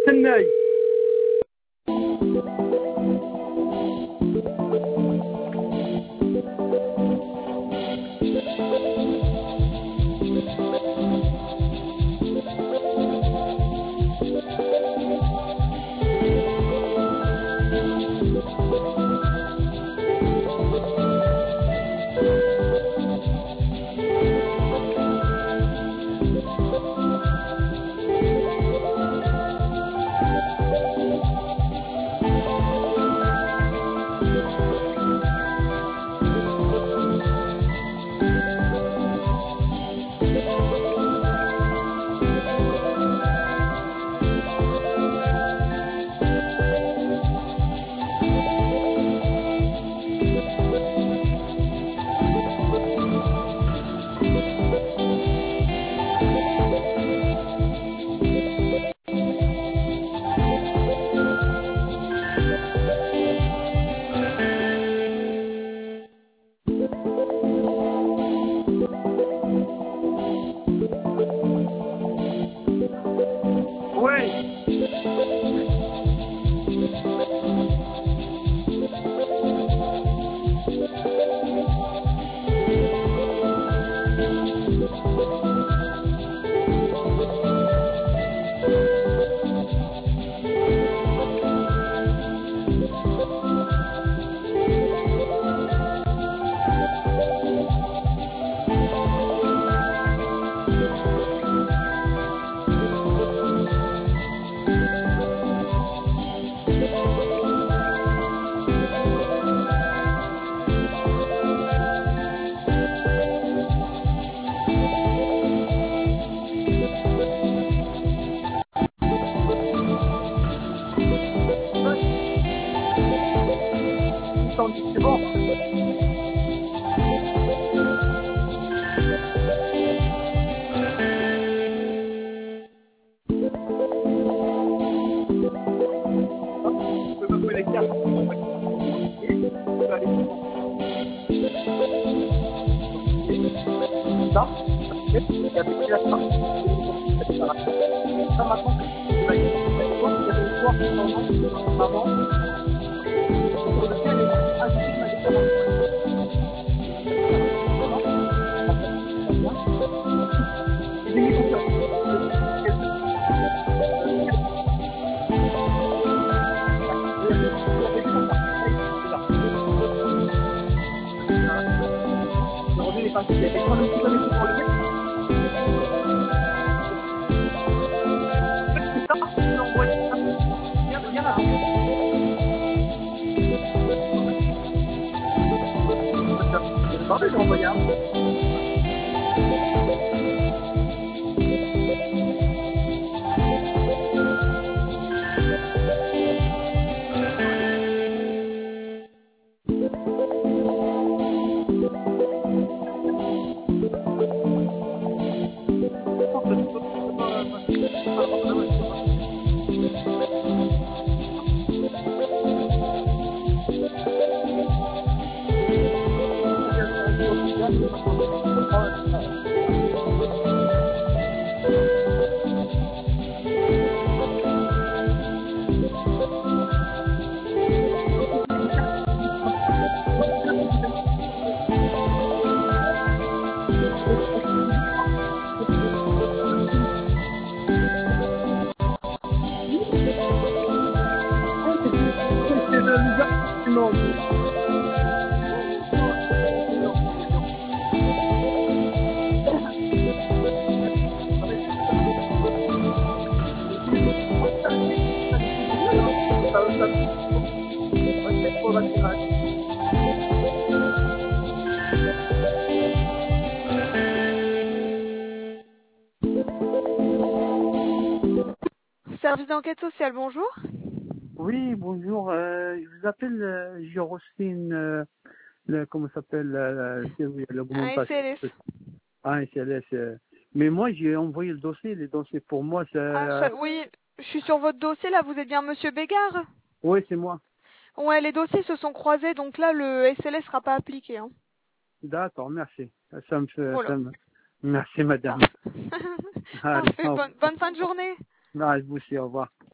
استناي. C'est bon. Je peux me connecter à Service d'enquête sociale, bonjour. Oui, bonjour. Je vous appelle, j'ai reçu comment ça s'appelle, Un SLS. Un SLS. Mais moi, j'ai envoyé le dossier. Les dossiers pour moi, ça... Oui, je suis sur votre dossier, là, vous êtes bien Monsieur Bégard? Oui, c'est moi. Ouais, les dossiers se sont croisés, donc là, le SLS sera pas appliqué. Hein. D'accord, merci. Ça me fait... Voilà. Merci, madame. Parfait. Bonne fin de journée. Non, vous aussi, au revoir.